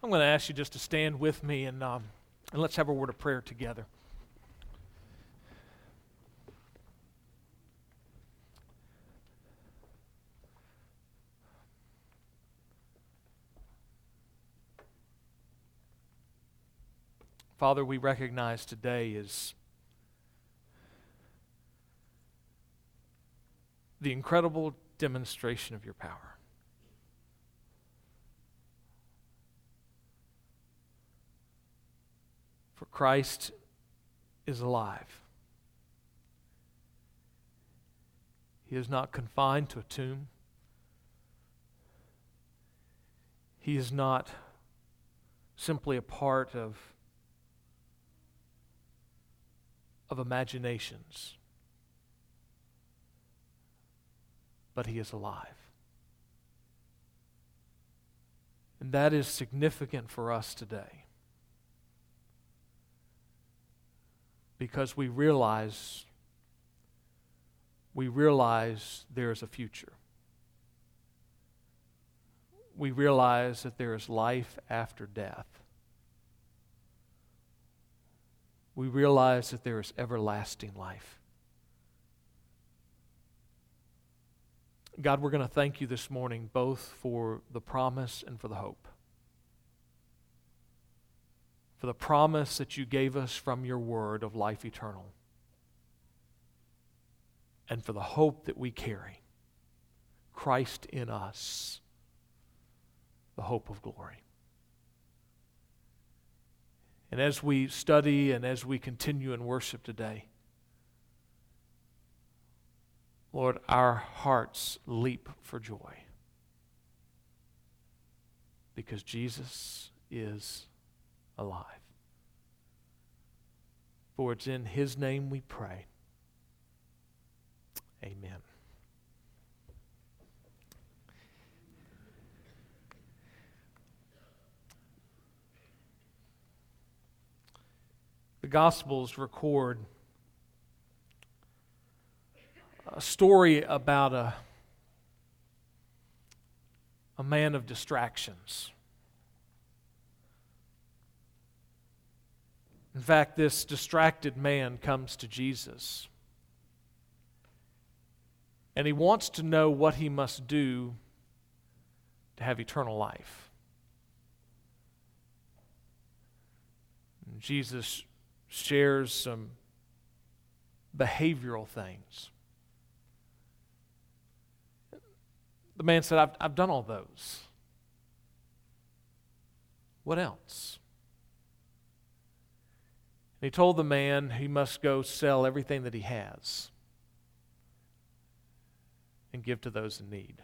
I'm going to ask you just to stand with me and let's have a word of prayer together. Father, we recognize today is the incredible demonstration of your power. For Christ is alive. He is not confined to a tomb. He is not simply a part of imaginations, but he is alive. And that is significant for us today because we realize there is a future. We realize that there is life after death. We realize that there is everlasting life. God, we're going to thank you this morning both for the promise and for the hope. For the promise that you gave us from your word of life eternal. And for the hope that we carry. Christ in us, the hope of glory. And as we study and as we continue in worship today, Lord, our hearts leap for joy because Jesus is alive. For it's in his name we pray. Amen. The Gospels record a story about a man of distractions. In fact, this distracted man comes to Jesus, and he wants to know what he must do to have eternal life. And Jesus shares some behavioral things. The man said, I've done all those. What else? And he told the man he must go sell everything that he has and give to those in need.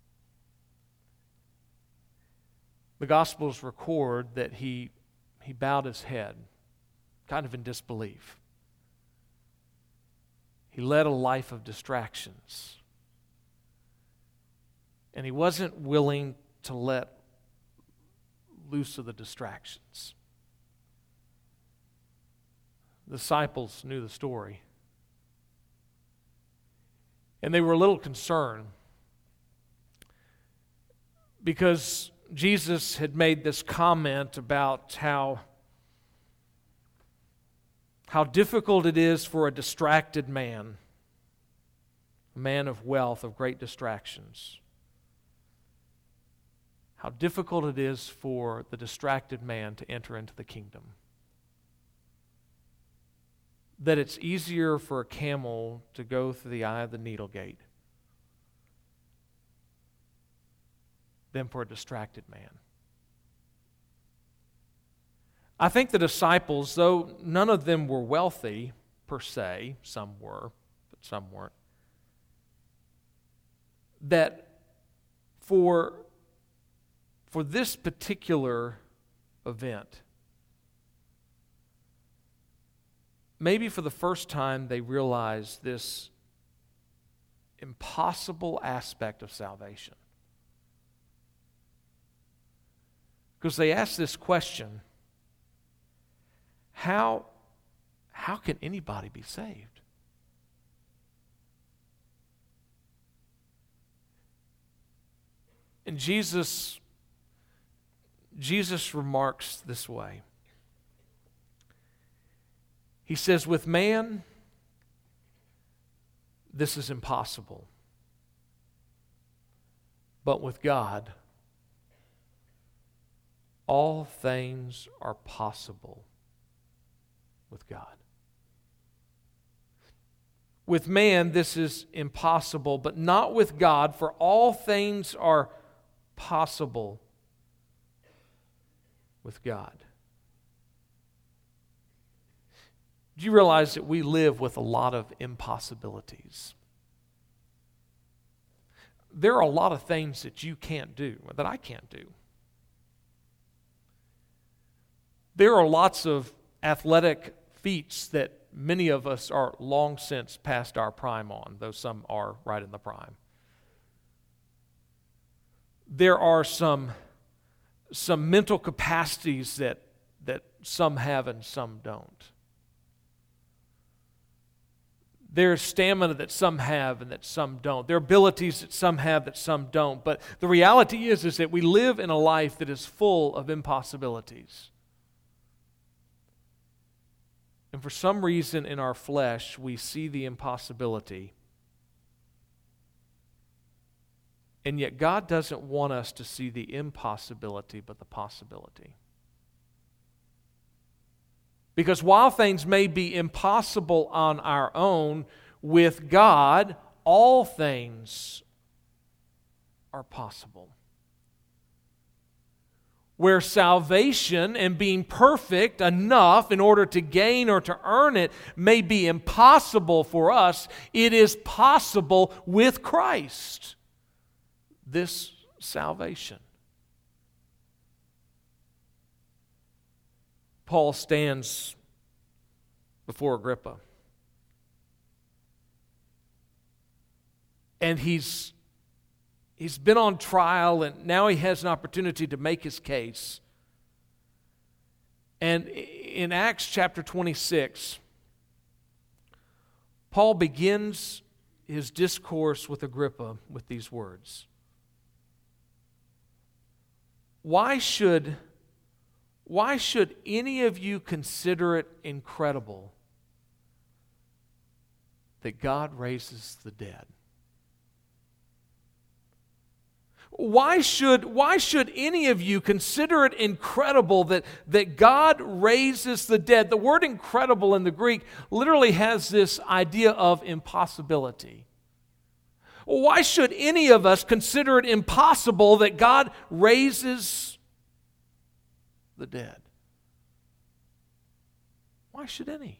The Gospels record that he bowed his head, kind of in disbelief. He led a life of distractions. And he wasn't willing to let loose of the distractions. The disciples knew the story. And they were a little concerned because Jesus had made this comment about how difficult it is for a distracted man, a man of wealth, of great distractions. How difficult it is for the distracted man to enter into the kingdom. That it's easier for a camel to go through the eye of the needle gate than for a distracted man. I think the disciples, though none of them were wealthy per se, some were, but some weren't, that for this particular event, maybe for the first time they realized this impossible aspect of salvation. Because they asked this question, how can anybody be saved? And Jesus Jesus remarks this way. He says, with man, this is impossible. But with God, all things are possible with God. With man, this is impossible, but not with God, for all things are possible with God. Do you realize that we live with a lot of impossibilities? There are a lot of things that you can't do, that I can't do. There are lots of athletic feats that many of us are long since past our prime on, though some are right in the prime. There are some mental capacities that some have and some don't. There's stamina that some have and that some don't. There are abilities that some have that some don't. But the reality is that we live in a life that is full of impossibilities. And for some reason in our flesh, we see the impossibility. And yet God doesn't want us to see the impossibility, but the possibility. Because while things may be impossible on our own, with God, all things are possible. Where salvation and being perfect enough in order to gain or to earn it may be impossible for us, it is possible with Christ, this salvation. Paul stands before Agrippa. And he's been on trial, and now he has an opportunity to make his case. And in Acts chapter 26, Paul begins his discourse with Agrippa with these words. Why should any of you consider it incredible that God raises the dead? Why should any of you consider it incredible that God raises the dead? The word incredible in the Greek literally has this idea of impossibility. Why should any of us consider it impossible that God raises the dead? Why should any?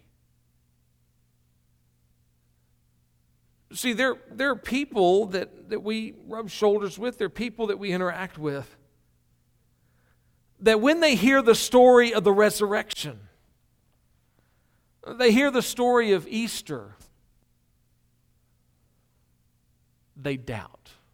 See, there are people that we rub shoulders with, there are people that we interact with, that when they hear the story of the resurrection, they hear the story of Easter, they doubt.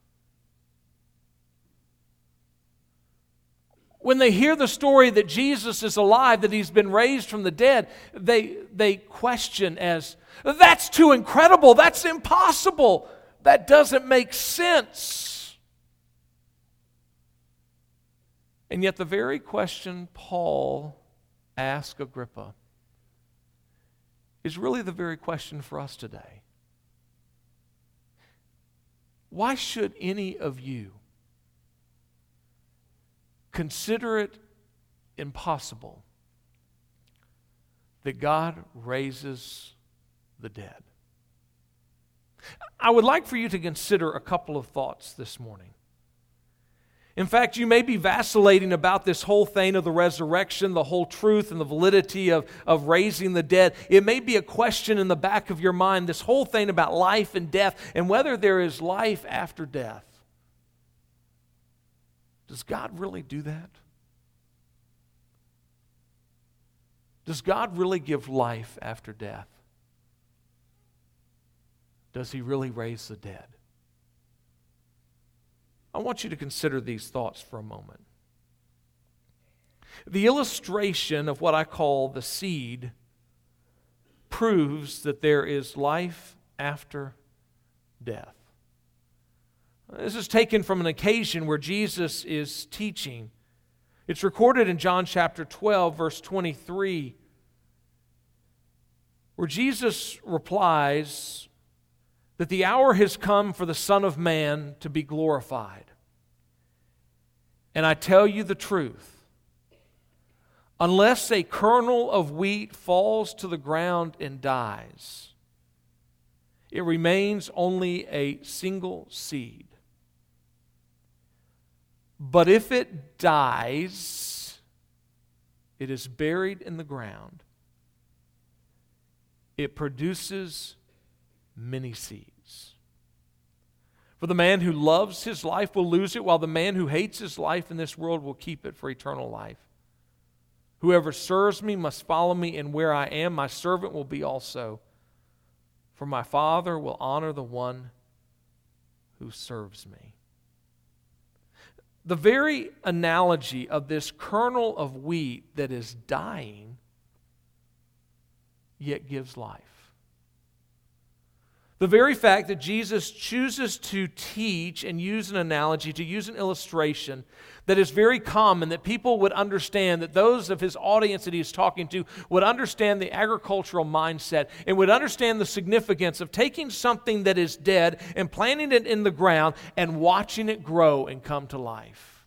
When they hear the story that Jesus is alive, that He's been raised from the dead, they question as, that's too incredible, that's impossible, that doesn't make sense. And yet the very question Paul asked Agrippa is really the very question for us today. Why should any of you consider it impossible that God raises the dead? I would like for you to consider a couple of thoughts this morning. In fact, you may be vacillating about this whole thing of the resurrection, the whole truth and the validity of raising the dead. It may be a question in the back of your mind, this whole thing about life and death and whether there is life after death. Does God really do that? Does God really give life after death? Does He really raise the dead? I want you to consider these thoughts for a moment. The illustration of what I call the seed proves that there is life after death. This is taken from an occasion where Jesus is teaching. It's recorded in John chapter 12, verse 23, where Jesus replies that the hour has come for the Son of Man to be glorified. And I tell you the truth, unless a kernel of wheat falls to the ground and dies, it remains only a single seed. But if it dies, it is buried in the ground. It produces many seeds. For the man who loves his life will lose it, while the man who hates his life in this world will keep it for eternal life. Whoever serves me must follow me, and where I am, my servant will be also. For my Father will honor the one who serves me. The very analogy of this kernel of wheat that is dying yet gives life. The very fact that Jesus chooses to teach and use an analogy, to use an illustration that is very common, that people would understand, that those of his audience that he is talking to would understand the agricultural mindset and would understand the significance of taking something that is dead and planting it in the ground and watching it grow and come to life.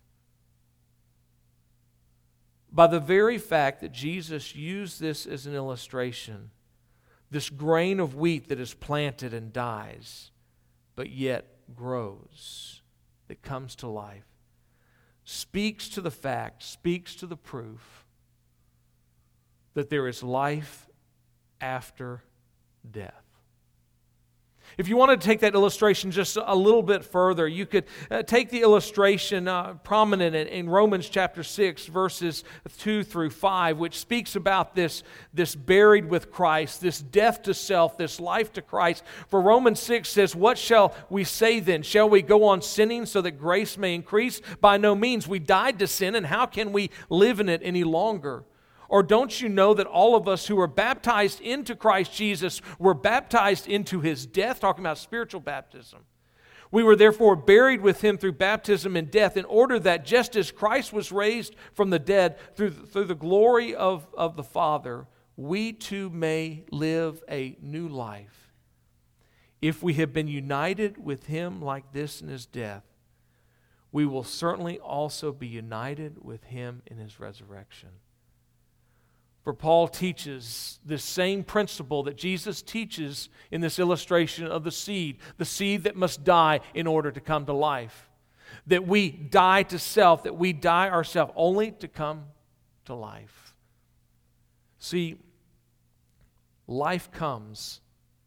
By the very fact that Jesus used this as an illustration, this grain of wheat that is planted and dies, but yet grows, that comes to life, speaks to the fact, speaks to the proof that there is life after death. If you wanted to take that illustration just a little bit further, you could take the illustration prominent in Romans chapter 6, verses 2 through 5, which speaks about this buried with Christ, this death to self, this life to Christ. For Romans 6 says, "What shall we say then? Shall we go on sinning so that grace may increase? By no means. We died to sin, and how can we live in it any longer? Or don't you know that all of us who were baptized into Christ Jesus were baptized into His death?" Talking about spiritual baptism. "We were therefore buried with Him through baptism in death, in order that just as Christ was raised from the dead through the glory of the Father, we too may live a new life. If we have been united with Him like this in His death, we will certainly also be united with Him in His resurrection." For Paul teaches this same principle that Jesus teaches in this illustration of the seed that must die in order to come to life. That we die to self, that we die ourselves only to come to life. See, life comes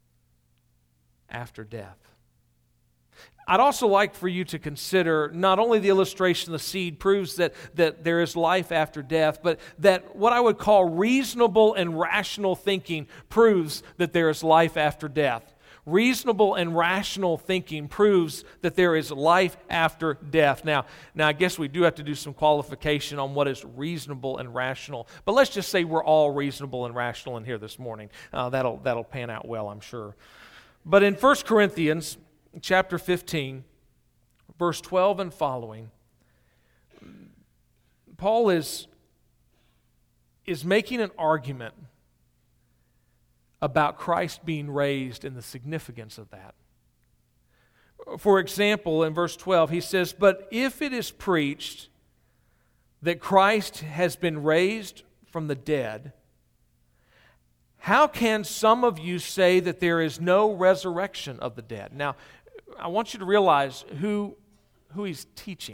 after death. I'd also like for you to consider not only the illustration of the seed proves that there is life after death, but that what I would call reasonable and rational thinking proves that there is life after death. Reasonable and rational thinking proves that there is life after death. Now I guess we do have to do some qualification on what is reasonable and rational, but let's just say we're all reasonable and rational in here this morning. That'll pan out well, I'm sure. But in 1 Corinthians chapter 15, verse 12 and following, Paul is making an argument about Christ being raised and the significance of that. For example, in verse 12, he says, "But if it is preached that Christ has been raised from the dead, how can some of you say that there is no resurrection of the dead?" Now, I want you to realize who he's teaching.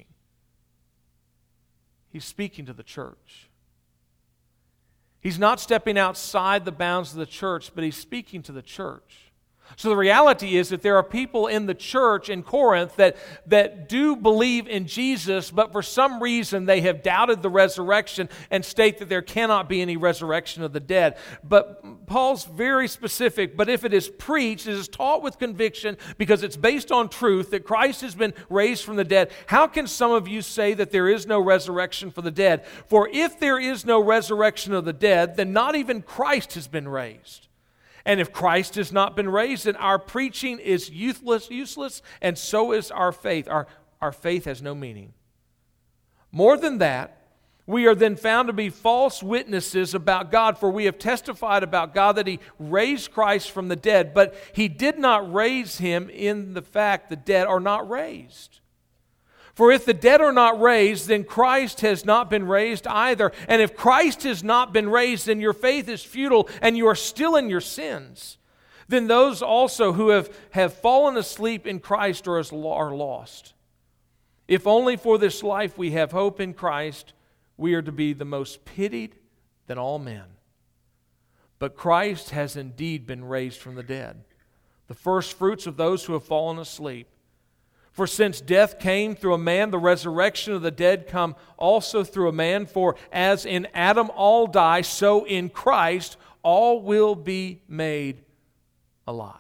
He's speaking to the church. He's not stepping outside the bounds of the church, but he's speaking to the church. So the reality is that there are people in the church in Corinth that do believe in Jesus, but for some reason they have doubted the resurrection and state that there cannot be any resurrection of the dead. But Paul's very specific, but if it is preached, it is taught with conviction because it's based on truth that Christ has been raised from the dead. How can some of you say that there is no resurrection for the dead? For if there is no resurrection of the dead, then not even Christ has been raised. And if Christ has not been raised, then our preaching is useless, and so is our faith. Our faith has no meaning. More than that, We are then found to be false witnesses about God, for we have testified about God that He raised Christ from the dead, but He did not raise Him in the fact the dead are not raised. For if the dead are not raised, then Christ has not been raised either. And if Christ has not been raised, then your faith is futile and you are still in your sins. Then those also who have fallen asleep in Christ are lost. If only for this life we have hope in Christ, we are to be the most pitied than all men. But Christ has indeed been raised from the dead, the first fruits of those who have fallen asleep. For since death came through a man, the resurrection of the dead come also through a man. For as in Adam all die, so in Christ all will be made alive.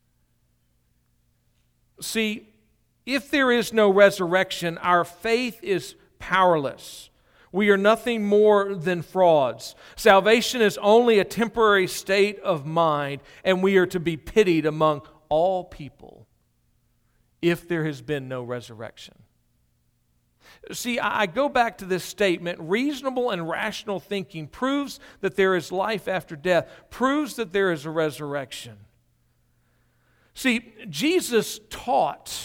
See, if there is no resurrection, our faith is powerless. We are nothing more than frauds. Salvation is only a temporary state of mind, and we are to be pitied among all people if there has been no resurrection. See, I go back to this statement. Reasonable and rational thinking proves that there is life after death, proves that there is a resurrection. See, Jesus taught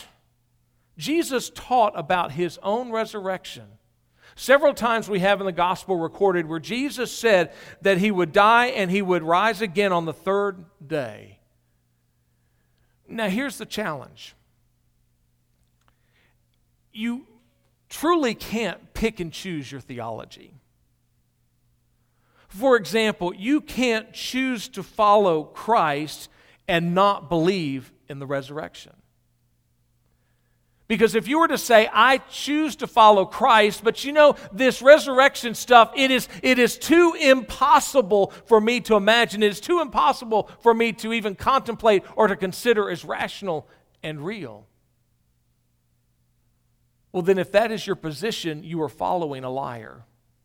about His own resurrection. Several times we have in the gospel recorded where Jesus said that He would die and He would rise again on the third day. Now here's the challenge. You truly can't pick and choose your theology. For example, you can't choose to follow Christ and not believe in the resurrection. Because if you were to say, I choose to follow Christ, but you know, this resurrection stuff, it is too impossible for me to imagine. It is too impossible for me to even contemplate or to consider as rational and real. Well, then if that is your position, you are following a liar.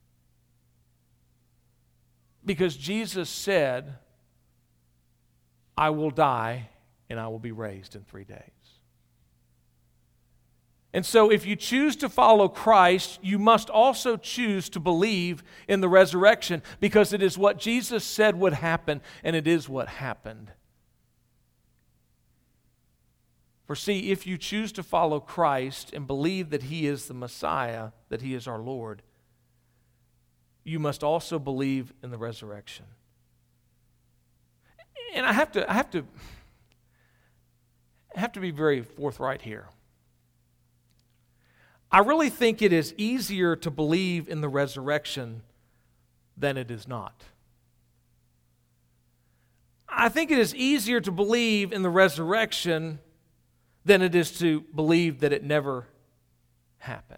Because Jesus said, I will die and I will be raised in 3 days. And so if you choose to follow Christ, you must also choose to believe in the resurrection, because it is what Jesus said would happen, and it is what happened. For see, if you choose to follow Christ and believe that He is the Messiah, that He is our Lord, you must also believe in the resurrection. And I have to be very forthright here. I really think it is easier to believe in the resurrection than it is not. I think it is easier to believe in the resurrection than it is to believe that it never happened.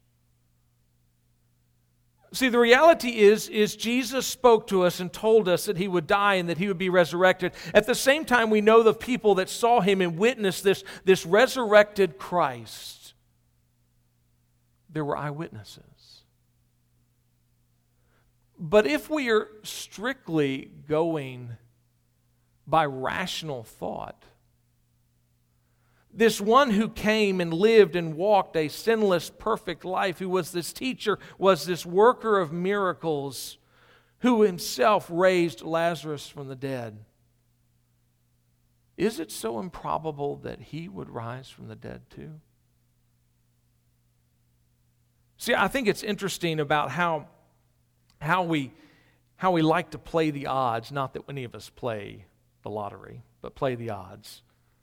See, the reality is Jesus spoke to us and told us that He would die and that He would be resurrected. At the same time, we know the people that saw Him and witnessed this resurrected Christ. There were eyewitnesses. But if we are strictly going by rational thought, this one who came and lived and walked a sinless, perfect life, who was this teacher, was this worker of miracles, who Himself raised Lazarus from the dead, is it so improbable that He would rise from the dead too? See, I think it's interesting about how we like to play the odds. Not that any of us play the lottery, but play the odds.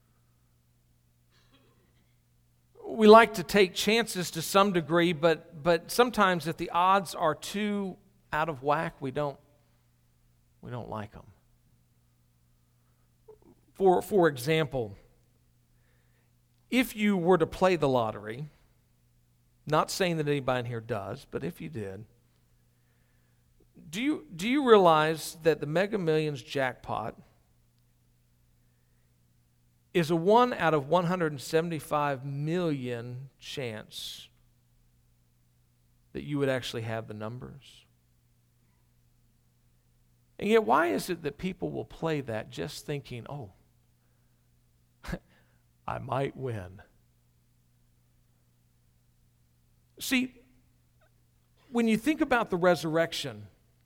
We like to take chances to some degree, but sometimes if the odds are too out of whack, we don't like them. For example, if you were to play the lottery, not saying that anybody in here does, but if you did, do you realize that the Mega Millions jackpot is a 1 out of 175 million chance that you would actually have the numbers? And yet, why is it that people will play that just thinking, oh, I might win? See, when you think about the resurrection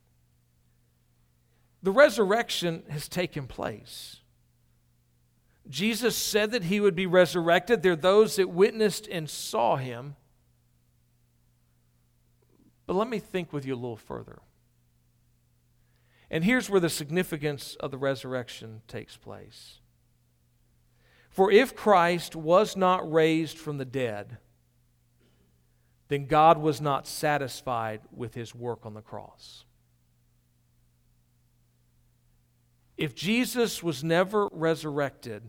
has taken place. Jesus said that he would be resurrected. There are those that witnessed and saw him. But let me think with you a little further. And here's where the significance of the resurrection takes place. For if Christ was not raised from the dead, then God was not satisfied with his work on the cross. If Jesus was never resurrected,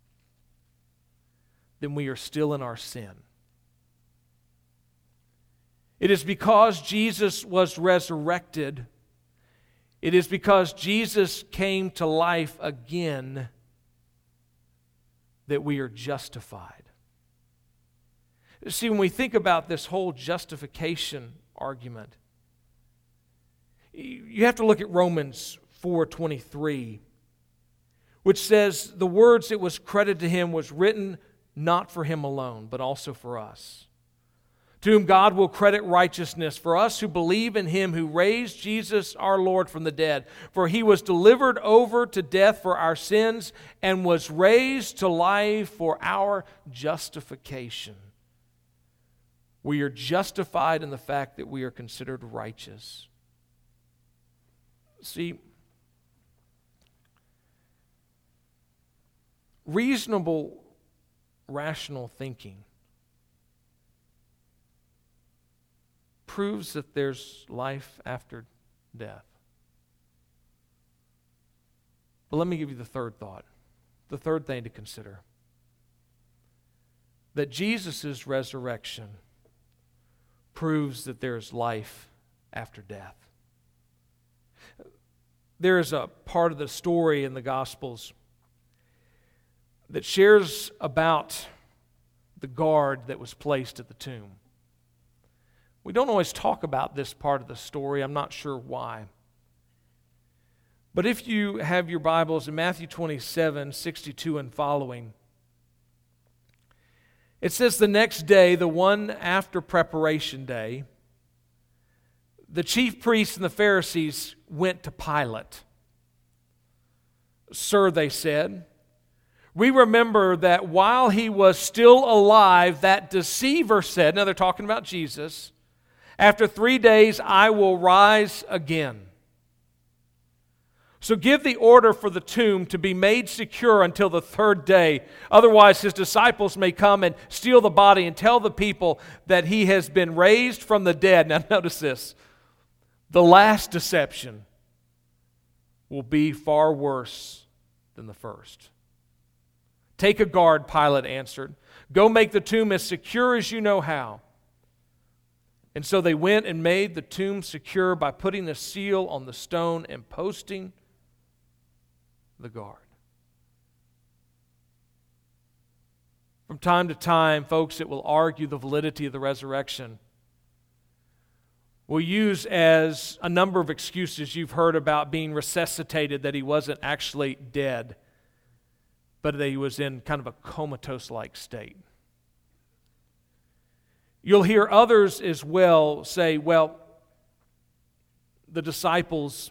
then we are still in our sin. It is because Jesus was resurrected, it is because Jesus came to life again, that we are justified. See, when we think about this whole justification argument, you have to look at Romans 4:23, which says, the words that was credited to him was written not for him alone, but also for us, to whom God will credit righteousness, for us who believe in him who raised Jesus our Lord from the dead. For he was delivered over to death for our sins and was raised to life for our justification. We are justified in the fact that we are considered righteous. See, reasonable, rational thinking proves that there's life after death. But let me give you the third thought, the third thing to consider. That Jesus' resurrection proves that there's life after death. There is a part of the story in the Gospels that shares about the guard that was placed at the tomb. We don't always talk about this part of the story. I'm not sure why. But if you have your Bibles in Matthew 27:62 and following, it says the next day, the one after preparation day, the chief priests and the Pharisees went to Pilate. Sir, they said, we remember that while he was still alive, that deceiver said, now they're talking about Jesus, after 3 days I will rise again. So give the order for the tomb to be made secure until the third day. Otherwise his disciples may come and steal the body and tell the people that he has been raised from the dead. Now notice this. The last deception will be far worse than the first. Take a guard, Pilate answered. Go make the tomb as secure as you know how. And so they went and made the tomb secure by putting a seal on the stone and posting the guard. From time to time, folks that will argue the validity of the resurrection will use as a number of excuses you've heard about being resuscitated, that he wasn't actually dead, but that he was in kind of a comatose-like state. You'll hear others as well say, well, the disciples,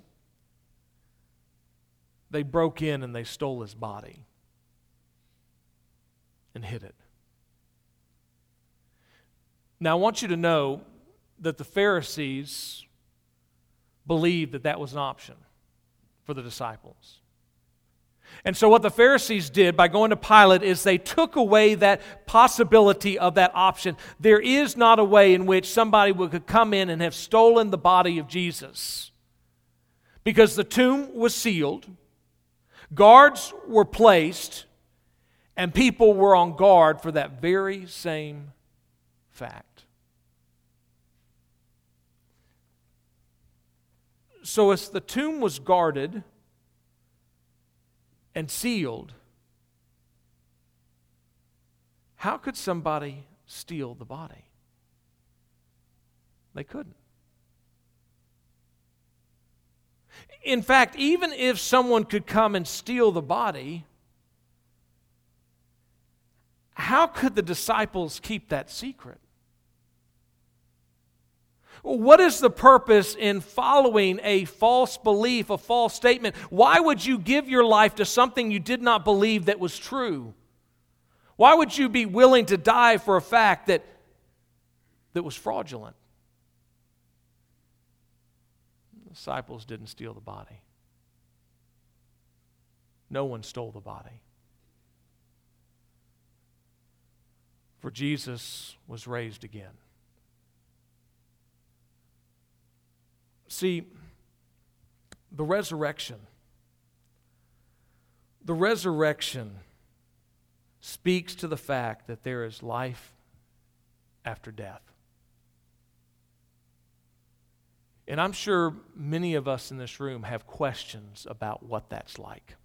they broke in and they stole his body and hid it. Now, I want you to know that the Pharisees believed that that was an option for the disciples. And so what the Pharisees did by going to Pilate is they took away that possibility of that option. There is not a way in which somebody could come in and have stolen the body of Jesus, because the tomb was sealed, guards were placed, and people were on guard for that very same fact. So as the tomb was guarded and sealed, how could somebody steal the body? They couldn't. In fact, even if someone could come and steal the body, how could the disciples keep that secret? What is the purpose in following a false belief, a false statement? Why would you give your life to something you did not believe that was true? Why would you be willing to die for a fact that was fraudulent? The disciples didn't steal the body. No one stole the body. For Jesus was raised again. See, the resurrection speaks to the fact that there is life after death. And I'm sure many of us in this room have questions about what that's like.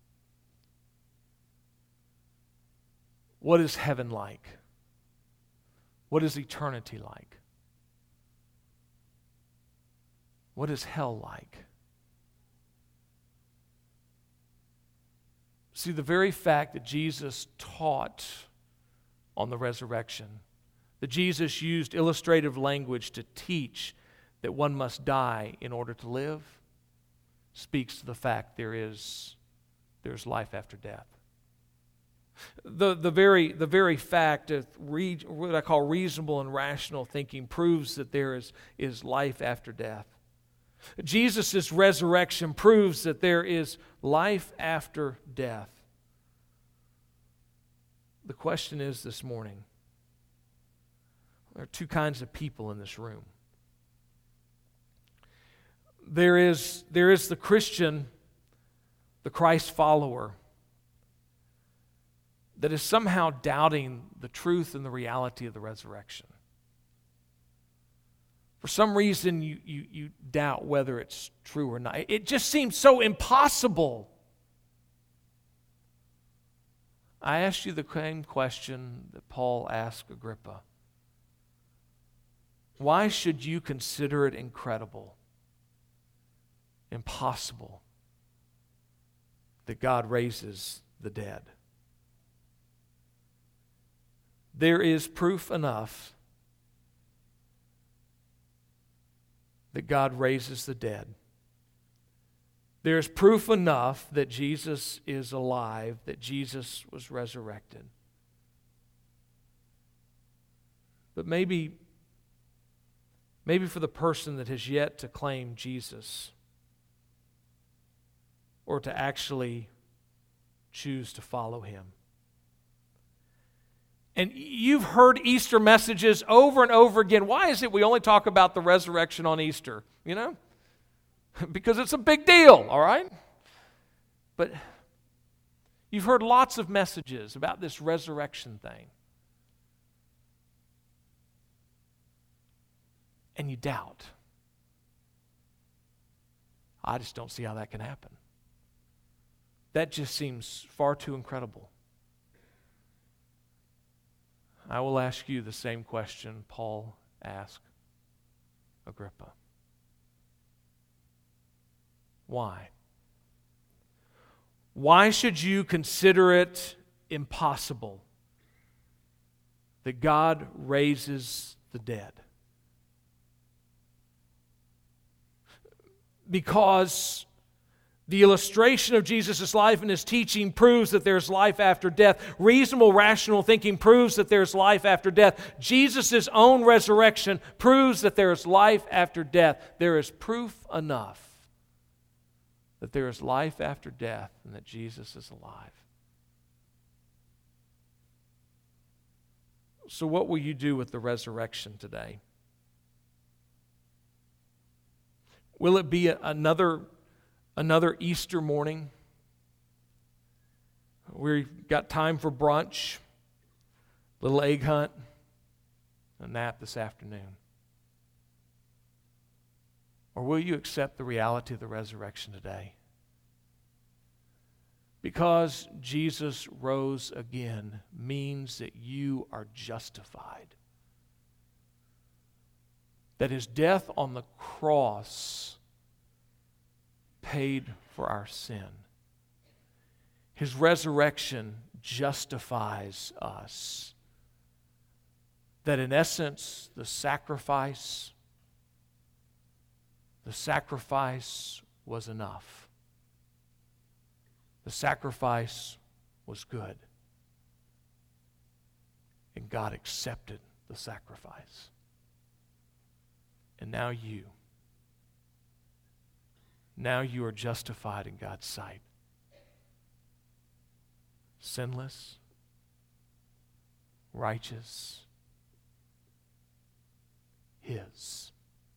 What is heaven like? What is eternity like? What is hell like? See, the very fact that Jesus taught on the resurrection, that Jesus used illustrative language to teach that one must die in order to live, speaks to the fact there's life after death. The very fact of what I call reasonable and rational thinking proves that there is life after death. Jesus' resurrection proves that there is life after death. The question is this morning, there are two kinds of people in this room. There is the Christian, the Christ follower, that is somehow doubting the truth and the reality of the resurrection. For some reason, you doubt whether it's true or not. It just seems so impossible. I asked you the same question that Paul asked Agrippa. Why should you consider it incredible, impossible, that God raises the dead? There is proof enough that God raises the dead. There's proof enough that Jesus is alive, that Jesus was resurrected. But maybe for the person that has yet to claim Jesus or to actually choose to follow him. And you've heard Easter messages over and over again. Why is it we only talk about the resurrection on Easter? You know? Because it's a big deal, all right? But you've heard lots of messages about this resurrection thing. And you doubt. I just don't see how that can happen. That just seems far too incredible. I will ask you the same question Paul asked Agrippa. Why? Why should you consider it impossible that God raises the dead? Because the illustration of Jesus' life and his teaching proves that there's life after death. Reasonable, rational thinking proves that there's life after death. Jesus' own resurrection proves that there is life after death. There is proof enough that there is life after death and that Jesus is alive. So what will you do with the resurrection today? Will it be another Easter morning? We've got time for brunch, little egg hunt, a nap this afternoon. Or will you accept the reality of the resurrection today? Because Jesus rose again means that you are justified. That his death on the cross paid for our sin. His resurrection justifies us. That in essence, the sacrifice The sacrifice was enough. The sacrifice was good. And God accepted the sacrifice. And now you are justified in God's sight. Sinless, righteous, His.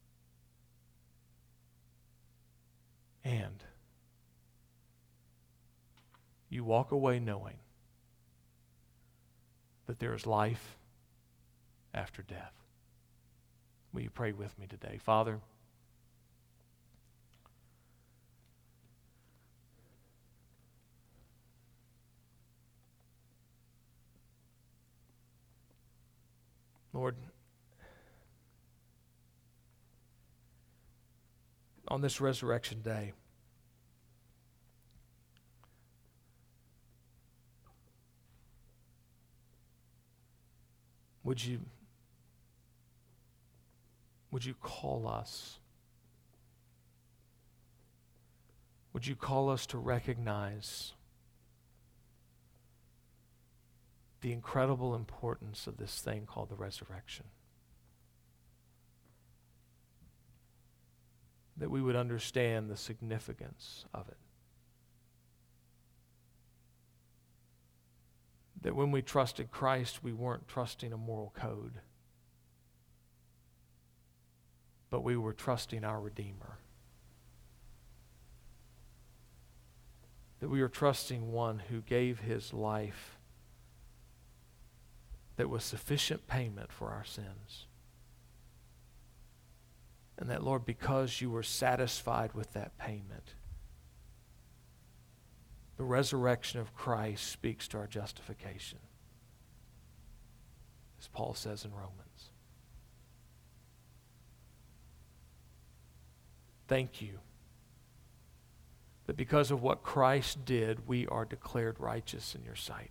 And you walk away knowing that there is life after death. Will you pray with me today? Father, Lord, on this resurrection day, would you call us? Would you call us to recognize the incredible importance of this thing called the resurrection? That we would understand the significance of it. That when we trusted Christ, we weren't trusting a moral code, but we were trusting our Redeemer. That we were trusting one who gave his life that was sufficient payment for our sins. And that, Lord, because you were satisfied with that payment, the resurrection of Christ speaks to our justification, as Paul says in Romans. Thank you that because of what Christ did, we are declared righteous in your sight.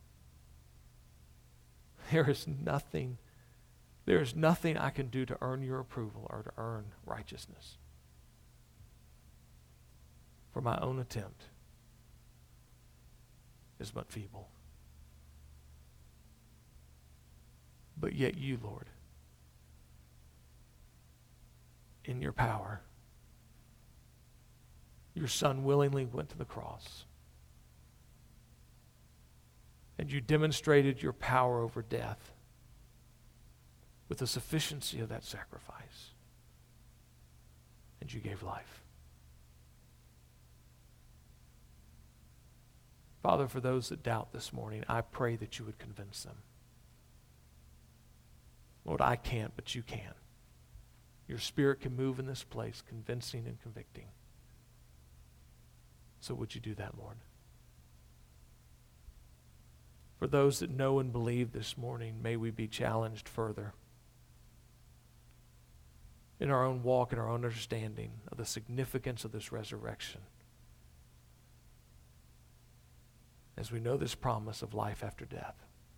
There is nothing I can do to earn your approval or to earn righteousness. For my own attempt is but feeble. But yet you, Lord, in your power, your Son willingly went to the cross. And you demonstrated your power over death with the sufficiency of that sacrifice. And you gave life. Father, for those that doubt this morning, I pray that you would convince them. Lord, I can't, but you can. Your Spirit can move in this place, convincing and convicting. So would you do that, Lord? For those that know and believe this morning, may we be challenged further in our own walk and our own understanding of the significance of this resurrection, as we know this promise of life after death.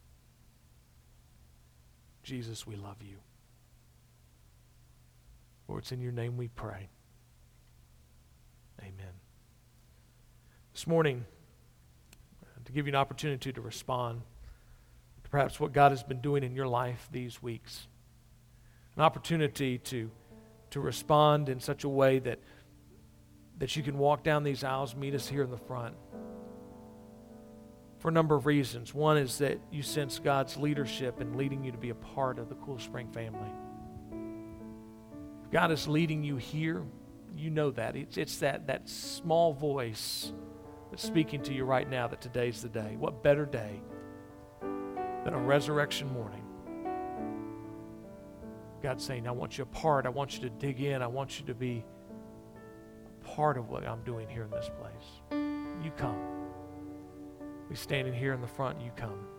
Jesus, we love you. Lord, it's in your name we pray. Amen. This morning, to give you an opportunity to respond to perhaps what God has been doing in your life these weeks, an opportunity to respond in such a way that you can walk down these aisles, meet us here in the front, for a number of reasons. One is that you sense God's leadership in leading you to be a part of the Cool Spring family. If God is leading you here, you know that. It's that small voice that's speaking to you right now that today's the day. What better day than on resurrection morning? God's saying, I want you a part. I want you to dig in. I want you to be part of what I'm doing here in this place. You come. We standing here in the front, you come.